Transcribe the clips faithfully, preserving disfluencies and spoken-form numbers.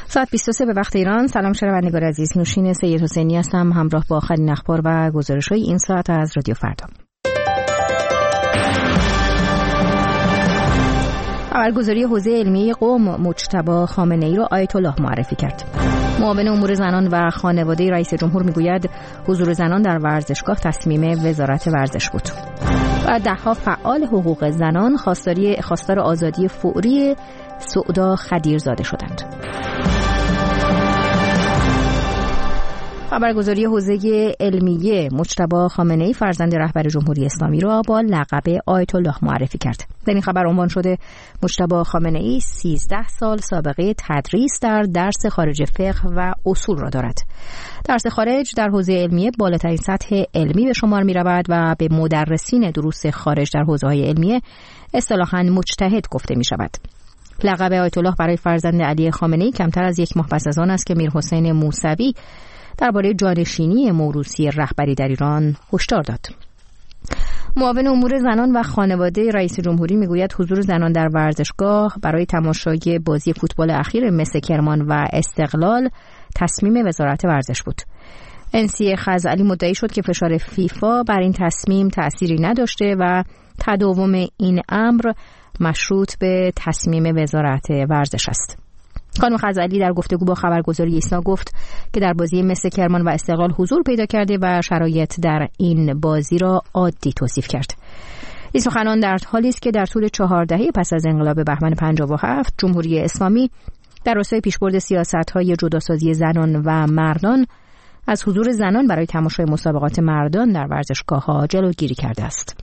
ساعت بیست و سه به وقت ایران. سلام شنوندگان عزیز، نوشین سید حسینی هستم همراه با آخرین اخبار و گزارش‌های این ساعت از رادیو فردا. خبرگزاری حوزه علمی قم مجتبی خامنه‌ای را آیت الله معرفی کرد. معاون امور زنان و خانواده رئیس جمهور میگوید حضور زنان در ورزشگاه تصمیم وزارت ورزش بود. و ده‌ها فعال حقوق زنان خواستاری خواستار آزادی فوری سعدا خدیرزاده شدند. خبرگزاری حوزه علمیه مجتبی خامنه‌ای فرزند رهبر جمهوری اسلامی را با لقب آیت الله معرفی کرد. در این خبر عنوان شده مجتبی خامنه‌ای سیزده سال سابقه تدریس در درس خارج فقه و اصول را دارد. درس خارج در حوزه علمیه بالاترین سطح علمی به شمار می رود و به مدرسین دروس خارج در حوزه‌های علمیه اصطلاحاً مجتهد گفته می شود. لقب آیت الله برای فرزند علی خامنه‌ای کمتر از یک ماه پس از آن است که میرحسین موسوی درباره جانشینی موروثی رهبری در ایران هشدار داد. معاون امور زنان و خانواده رئیس جمهوری میگوید حضور زنان در ورزشگاه برای تماشای بازی فوتبال اخیر مس کرمان و استقلال تصمیم وزارت ورزش بود. انسی خزعلی مدعی شد که فشار فیفا بر این تصمیم تأثیری نداشته و تداوم این امر مشروط به تصمیم وزارت ورزش است. خانم خزعلی در گفتگو با خبرگزاری ایسنا گفت که در بازی مس کرمان و استقلال حضور پیدا کرده و شرایط در این بازی را عادی توصیف کرد. این سخنان در حالی است که در طول چهار دهه پس از انقلاب بهمن پنجاه و هفت جمهوری اسلامی در راستای پیشبرد سیاست‌های جداسازی زنان و مردان از حضور زنان برای تماشای مسابقات مردان در ورزشگاه‌ها جلوگیری کرده است.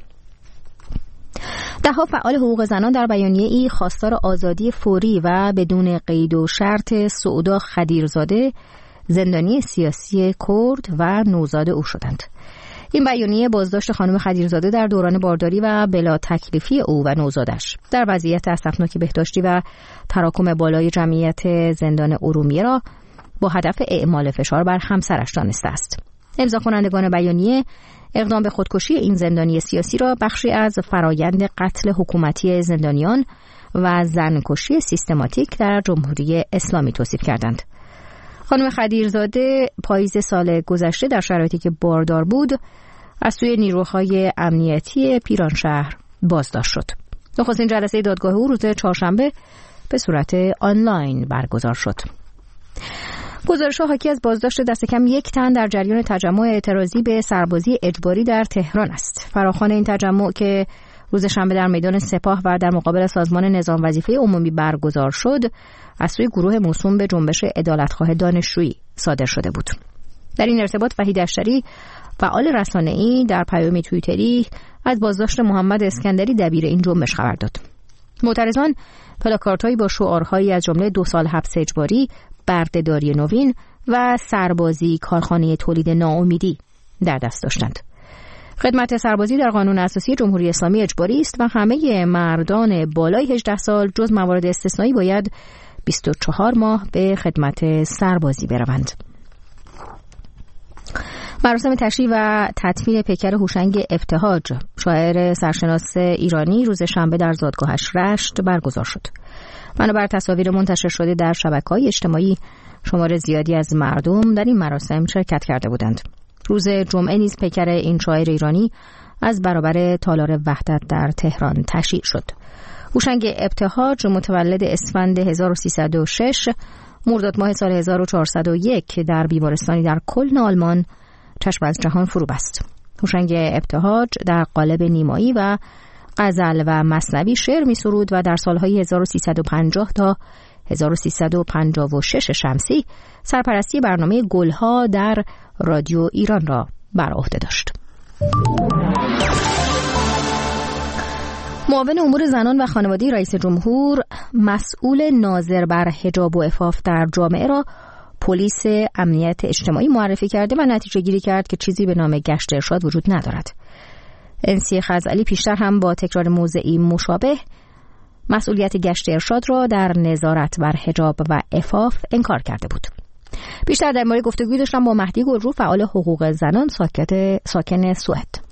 ده‌ها فعال حقوق زنان در بیانیه‌ای خواستار آزادی فوری و بدون قید و شرط سعدا خدیرزاده زندانی سیاسی کرد و نوزاد او شدند. این بیانیه بازداشت خانم خدیرزاده در دوران بارداری و بلا تکلیفی او و نوزادش در وضعیت اسفناک بهداشتی و تراکم بالای جمعیت زندان ارومیه را با هدف اعمال فشار بر همسرش دانسته است. امضا کنندگان بیانیه اقدام به خودکشی این زندانی سیاسی را بخشی از فرایند قتل حکومتی زندانیان و زنکشی سیستماتیک در جمهوری اسلامی توصیف کردند. خانم خدیرزاده پاییز سال گذشته در شرایطی که باردار بود از سوی نیروهای امنیتی پیرانشهر بازداشت شد. نخستین جلسه دادگاه او روز چهارشنبه به صورت آنلاین برگزار شد. گزارش‌ها حاکی از بازداشت دست کم یک تن در جریان تجمع اعتراضی به سربازی اجباری در تهران است. فراخوان این تجمع که روز شنبه در میدان سپاه و در مقابل سازمان نظام وظیفه عمومی برگزار شد، از سوی گروه موسوم به جنبش عدالتخواه دانشجویی صادر شده بود. در این ارتباط وحید اشتری فعال رسانه‌ای در پیامی توییتری از بازداشت محمد اسکندری دبیر این جنبش خبر داد. معترضان پلاکاردهایی با شعارهایی از جمله دو سال حبس اجباری، بردهداری نوین و سربازی کارخانه تولید ناامیدی در دست داشتند. خدمت سربازی در قانون اساسی جمهوری اسلامی اجباری است و همه مردان بالای هجده سال جز موارد استثنایی باید بیست و چهار ماه به خدمت سربازی بروند. مراسم تشییع و تدفین پیکر هوشنگ ابتهاج، شاعر سرشناس ایرانی، روز شنبه در زادگاهش رشت برگزار شد. بنابر تصاویر منتشر شده در شبکه‌های اجتماعی، شمار زیادی از مردم در این مراسم شرکت کرده بودند. روز جمعه نیز پیکر این شاعر ایرانی از برابر تالار وحدت در تهران تشییع شد. هوشنگ ابتهاج متولد اسفند هزار و سیصد و شش، مرداد ماه سال هزار و چهارصد و یک در بیمارستانی در کلن آلمان چشم از جهان فرو بست. هوشنگ ابتهاج در قالب نیمایی و غزل و مثنوی شعر می سرود و در سالهای هزار و سیصد و پنجاه تا هزار و سیصد و پنجاه و شش شمسی سرپرستی برنامه گلها در رادیو ایران را بر عهده داشت. معاون امور زنان و خانواده رئیس جمهور مسئول ناظر بر حجاب و عفاف در جامعه را پلیس امنیت اجتماعی معرفی کرده و نتیجه گیری کرد که چیزی به نام گشت ارشاد وجود ندارد. انسی خزعلی پیشتر هم با تکرار موضعی مشابه مسئولیت گشت ارشاد را در نظارت بر حجاب و عفاف انکار کرده بود. بیشتر در مورد گفتگوی داشتم با مهدی گلرو، فعال حقوق زنان ساکت ساکن سوئد.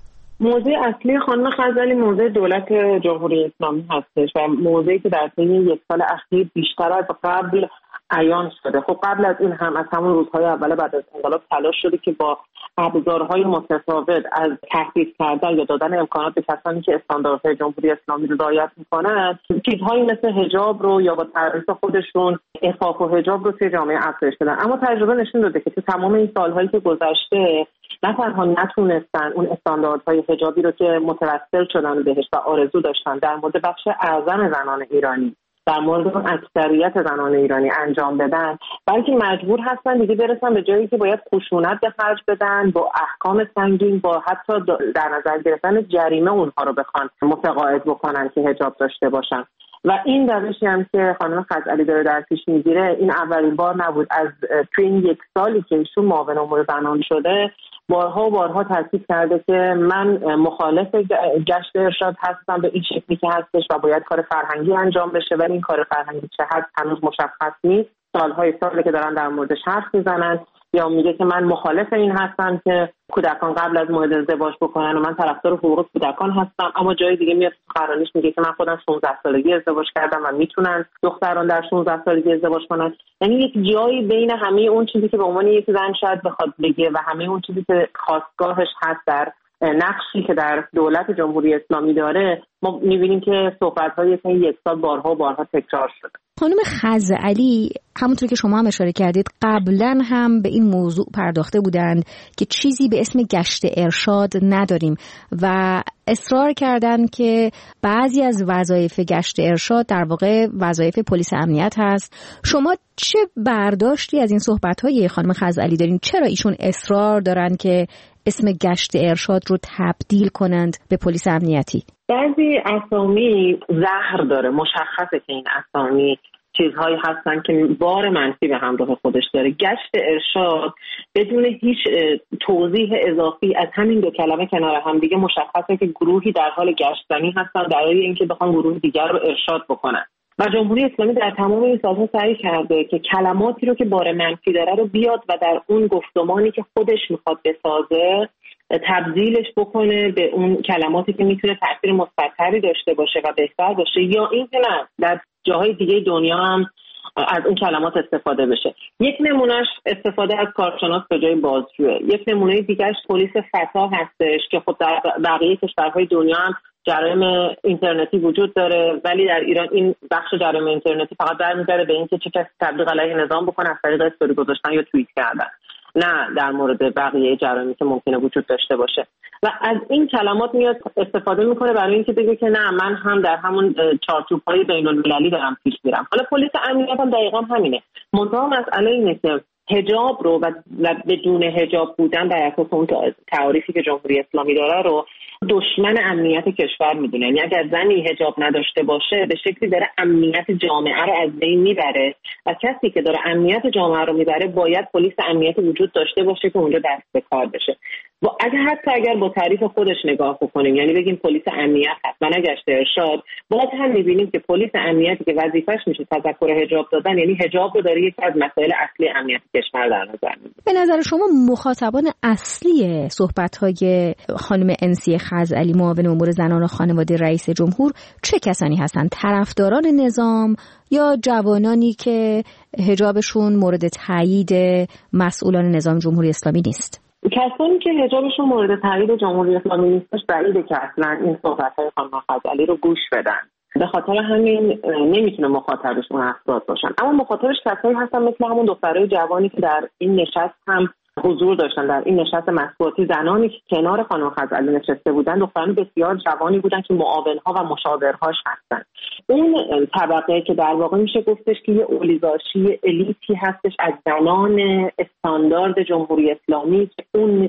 موضوع اصلی خانم خزعلی موضوع دولت جمهوری اسلامی هستش و موضوعی که در طی یک سال اخیر بیشتر از قبل عیان شده. خب قبل از این هم از همون روزهای اول بعد از انقلاب تلاش شده که با ابزارهای متفاوت از تهدید کردن یا دادن امکانات به کسانی که استانداردهای جمهوری اسلامی رو رعایت میکنن چیزهایی مثل حجاب رو یا با تعریف خودشون عفاف و حجاب رو توی جامعه افزایش بدن. اما تجربه نشون داده که تو تمام این سالهایی که گذشته نه تنها نتونستن اون استانداردهای حجابی رو که متوسل شدن بهش و آرزو داشتن در مورد بخش اعظم زنان ایرانی، در مورد اون اکثریت زنان ایرانی انجام بدن، بلکه مجبور هستن دیگه برسن به جایی که باید خشونت به خرج بدن، با احکام سنگین، با حتی در نظر گرفتن جریمه اونها رو بخوان متقاعد بکنن که حجاب داشته باشن. و این روشی هم که خانم خزعلی داره در پیش میگیره این اولین بار نبود. از توی این یک سالی که ایشون معاون امور زنان شده بارها و بارها تاکید کرده که من مخالف گشت ارشاد هستم به این شکلی که هستش و باید کار فرهنگی انجام بشه، ولی این کار فرهنگی چه هست هنوز مشخص نیست. سالهای ساله که دارن در موردش حرف میزنن. یا میگه که من مخالف این هستم که کودکان قبل از موعد ازدواج بکنن و من طرفدار حقوق کودکان هستم، اما جای دیگه میاد سخنرانیش میگه که من خودم شانزده سالگی ازدواج کردم و میتونن دختران در شانزده سالگی ازدواج کنن. یعنی یک جایی بین همه اون چیزی که به عنوان یک زن شاید بخواد بگه و همه اون چیزی که خواستگاهش هست در نقشی که در دولت جمهوری اسلامی داره، ما می‌بینیم که صحبت‌های تا یک سال بارها و بارها تکرار شده. خانم خزعلی همونطور که شما هم اشاره کردید قبلا هم به این موضوع پرداخته بودند که چیزی به اسم گشت ارشاد نداریم و اصرار کردند که بعضی از وظایف گشت ارشاد در واقع وظایف پلیس امنیت هست. شما چه برداشتی از این صحبت‌های خانم خزعلی دارین؟ چرا ایشون اصرار دارن که اسم گشت ارشاد رو تبدیل کنند به پلیس امنیتی؟ بعضی اسامی زهر داره، مشخصه که این اسامی چیزهایی هستن که بار منفی به همراه خودش داره. گشت ارشاد بدون هیچ توضیح اضافی از همین دو کلمه کنار هم دیگه مشخصه که گروهی در حال گشتنی هستن برای اینکه بخوان گروه دیگر رو ارشاد بکنن. و جمهوری اسلامی در تمام این سالها سعی کرده که کلماتی رو که بار منفی داره رو بیاد و در اون گفتمانی که خودش میخواد بسازه تبدیلش بکنه به اون کلماتی که میتونه تأثیر مثبت‌تری داشته باشه و بهتر باشه، یا این که نه در جاهای دیگه دنیا هم از اون کلمات استفاده بشه. یک نمونهش استفاده از کارشناس به جای بازجوه. یک نمونه دیگهش پلیس فتا هستش که خود در بقیه کشورهای دنیا هم جرایم اینترنتی وجود داره، ولی در ایران این بخش جرایم اینترنتی فقط برمیگرده به اینکه چه کسی تبلیغ علیه نظام بکنه از طریق استوری گذاشتن یا توییت کردن، نه در مورد بقیه جرایمی که ممکنه وجود داشته باشه. و از این کلمات میاد استفاده میکنه برای اینکه بگه که نه من هم در همون چارچوب‌های بین‌المللی دارم پیش میرم. حالا پلیس امنیت هم دقیقاً همینه. منتها مسئله اینه که حجاب رو و بدون حجاب بودن در اساس اون تعریفی که جمهوری اسلامی داره رو دشمن امنیت کشور میدونه. یعنی اگر زنی حجاب نداشته باشه به شکلی داره امنیت جامعه رو از بین میبره و کسی که داره امنیت جامعه رو میبره باید پلیس امنیت وجود داشته باشه که اونجا دست به کار بشه. و اگر حتی اگر با تعریف خودش نگاه بکنیم، یعنی بگیم پلیس امنیت هست و نه گشت ارشاد، باز هم میبینیم که پلیس امنیتی که وظیفش میشه تذکر حجاب دادن، یعنی حجاب رو داره یکی از مسائل اصلی امنیت کشور در نظر میگیره. به نظر شما مخاطبان اصلی صحبت‌های خانم انسی خزعلی معاون امور زنان و خانواده رئیس جمهور چه کسانی هستند؟ طرفداران نظام یا جوانانی که حجابشون مورد تایید مسئولان نظام جمهوری اسلامی نیست؟ کسانی که حجابشون مورد تایید جمهوری اسلامی نیستش بعیده که اصلا این صحبت‌های خانم خزعلی رو گوش بدن. به خاطر همین نمیتونه مخاطبش اون افراد باشن. اما مخاطبش کسایی هستن مثل همون دخترای جوانی که در این نشست هم حضور داشتن، در این نشست مطبوعاتی زنانی که کنار خانم خزعلی نشسته بودن دختران بسیار جوانی بودن که معاونها و مشاورهاش هستن. اون طبقه که در واقع میشه گفتش که یه اولیگارشی الیتی هستش از زنان استاندارد جمهوری اسلامی که اون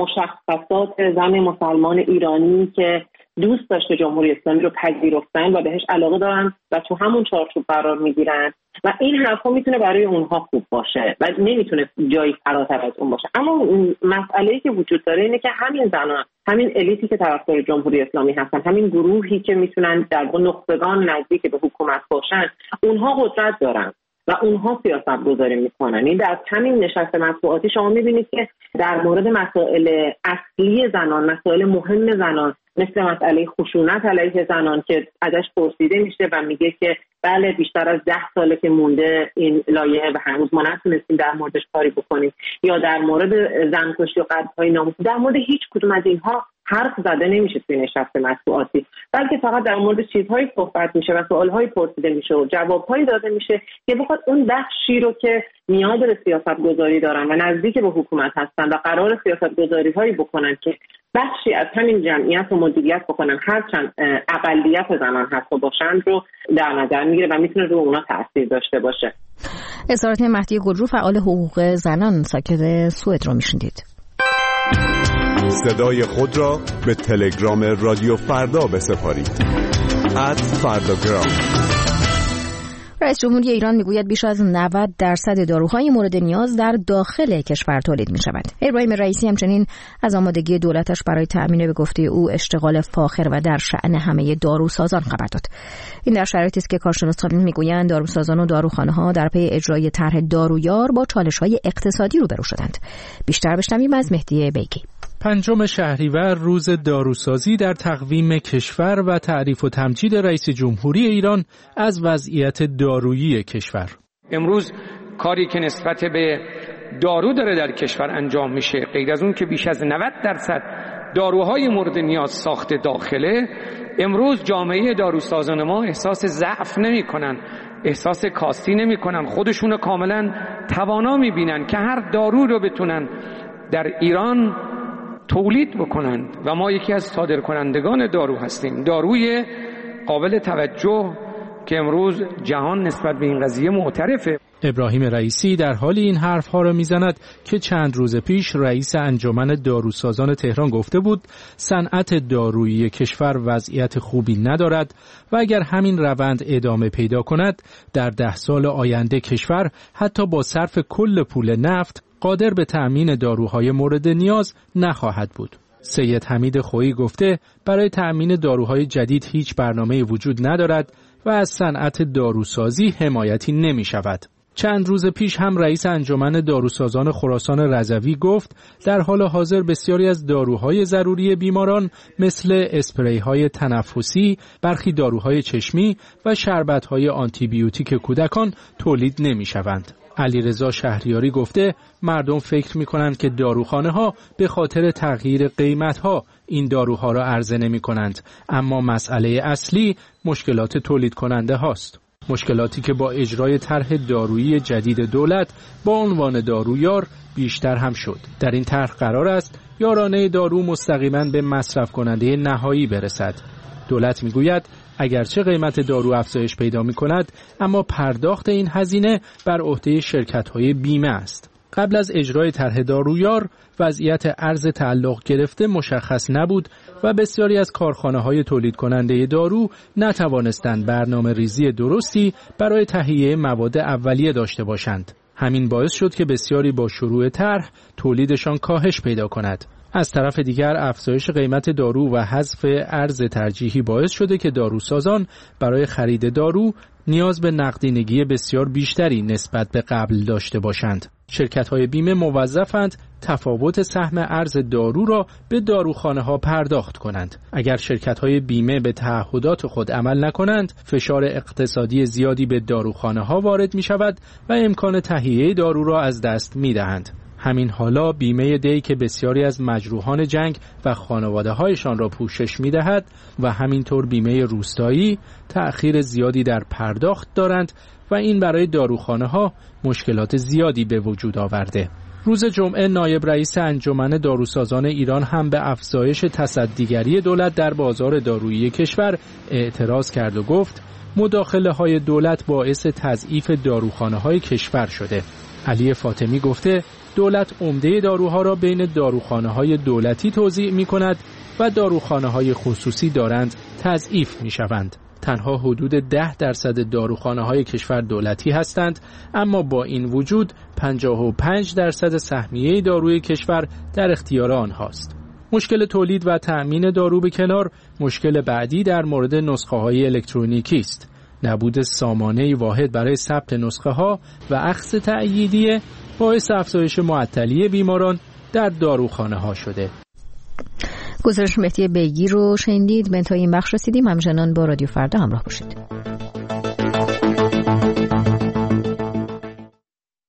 مشخصات زن مسلمان ایرانی که دوست داشته جمهوری اسلامی رو پذیرفتن و بهش علاقه دارن و تو همون چارچوب قرار میگیرن و این حرفا میتونه برای اونها خوب باشه و نمیتونه جایی فراتر از اون باشه. اما مسئله‌ای که وجود داره اینه که همین زنان، همین الیتی که طرفدار جمهوری اسلامی هستن، همین گروهی که میتونن در واقع نخبگان نزدیک به حکومت باشن، اونها قدرت دارن و اونها سیاست گذاری میکنن. این در همین نشست مطبوعاتی شما میبینید که در مورد مسائل اصلی زنان، مسائل مهم زنان مثل مسئله خشونت علیه زنان که ازش پرسیده میشه و میگه که بله بیشتر از ده ساله که مونده این لایحه و هنوز ما نتونستیم در موردش کاری بکنیم، یا در مورد زنکشی و قتل‌های ناموسی، در مورد هیچ کدوم از اینها حرف زده نمیشه توی نشست مطبوعاتی، بلکه فقط در مورد چیزهایی صحبت میشه و سوالهایی پرسیده میشه و جوابهایی داده میشه که بخواد اون بخشی رو که نیاز به سیاست گذاری دارن و نزدیک به حکومت هستن و قرار سیاست گذاری هایی بکنن که بخشی از همین جمعیت رو مدیریت بکنن، هرچند اقلیت زنان حتی باشند، رو در نظر میگیره و میتونه رو اونا تاثیر داشته باشه. اظهارات مهدی گلرو، فعال حقوق زنان ساکن سوئد رو میشنیدید. صدای خود را به تلگرام رادیو فردا بسپارید. ات فرداگرام. رئیس جمهوری ایران میگوید بیش از نود درصد داروهای مورد نیاز در داخل کشور تولید میشود. ابراهیم رئیسی همچنین از آمادگی دولتش برای تأمین به گفته او اشتغال فاخر و در شأن همه داروسازان خبر داد. این در شرایطی است که کارشناسان میگویند داروسازان و داروخانه‌ها در پی اجرای طرح دارویار با چالش‌های اقتصادی روبرو شدند. بیشتر بشنویم از مهدی بیگی. پنجم شهریور روز داروسازی در تقویم کشور و تعریف و تمجید رئیس جمهوری ایران از وضعیت دارویی کشور. امروز کاری که نسبت به دارو داره در کشور انجام میشه، غیر از اون که بیش از نود درصد داروهای مورد نیاز ساخت داخله، امروز جامعه داروسازان ما احساس ضعف نمی کنن، احساس کاستی نمی کنن، خودشونو کاملا توانا می بینن که هر دارو رو بتونن در ایران تولید بکنند و ما یکی از صادرکنندگان دارو هستیم. داروی قابل توجه که امروز جهان نسبت به این قضیه معترفه. ابراهیم رئیسی در حال این حرفها را میزند که چند روز پیش رئیس انجمن داروسازان تهران گفته بود صنعت دارویی کشور وضعیت خوبی ندارد و اگر همین روند ادامه پیدا کند در ده سال آینده کشور حتی با صرف کل پول نفت قادر به تأمین داروهای مورد نیاز نخواهد بود. سید حمید خویی گفته برای تأمین داروهای جدید هیچ برنامه وجود ندارد و از صنعت داروسازی حمایتی نمی شود. چند روز پیش هم رئیس انجمن داروسازان خراسان رضوی گفت در حال حاضر بسیاری از داروهای ضروری بیماران مثل اسپریهای تنفسی، برخی داروهای چشمی و شربتهای آنتی بیوتیک کودکان تولید نمی شوند. علیرضا شهریاری گفته مردم فکر می کنند که داروخانه ها به خاطر تغییر قیمت ها این داروها را عرضه نمی کنند، اما مسئله اصلی مشکلات تولید کننده هاست. مشکلاتی که با اجرای طرح دارویی جدید دولت با عنوان دارویار بیشتر هم شد. در این طرح قرار است یارانه دارو مستقیما به مصرف کننده نهایی برسد. دولت میگوید اگرچه قیمت دارو افزایش پیدا می کند، اما پرداخت این هزینه بر عهده شرکت‌های بیمه است. قبل از اجرای طرح دارویار، وضعیت ارز تعلق گرفته مشخص نبود و بسیاری از کارخانه‌های تولید کننده دارو نتوانستند برنامه ریزی درستی برای تهیه مواد اولیه داشته باشند. همین باعث شد که بسیاری با شروع طرح تولیدشان کاهش پیدا کند. از طرف دیگر افزایش قیمت دارو و حذف ارز ترجیحی باعث شده که داروسازان برای خرید دارو نیاز به نقدینگی بسیار بیشتری نسبت به قبل داشته باشند. شرکت‌های بیمه موظفند تفاوت سهم ارز دارو را به داروخانه ها پرداخت کنند. اگر شرکت‌های بیمه به تعهدات خود عمل نکنند، فشار اقتصادی زیادی به داروخانه ها وارد می شود و امکان تهیه دارو را از دست می دهند. همین حالا بیمه دی که بسیاری از مجروحان جنگ و خانواده هایشان را پوشش می دهد و همینطور بیمه روستایی تأخیر زیادی در پرداخت دارند و این برای داروخانه ها مشکلات زیادی به وجود آورده. روز جمعه نایب رئیس انجمن داروسازان ایران هم به افزایش تصدیگری دولت در بازار دارویی کشور اعتراض کرد و گفت مداخله های دولت باعث تضعیف داروخانه های کشور شده. علی فاطمی گفته دولت عمده داروها را بین داروخانه های دولتی توزیع می کند و داروخانه های خصوصی دارند تضعیف می شوند. تنها حدود ده درصد داروخانه های کشور دولتی هستند، اما با این وجود پنجاه و پنج درصد سهمیه داروی کشور در اختیار آنهاست. مشکل تولید و تأمین دارو به کنار، مشکل بعدی در مورد نسخه های الکترونیکی است. نبود سامانه واحد برای ثبت نسخه ها و اخذ تأییدیه باعث افزایش معطلی بیماران در داروخانه ها شده. گزارش مهدی بیگی رو شنیدید. به انتهای این بخش رسیدیم. همچنان با رادیو فردا همراه باشید.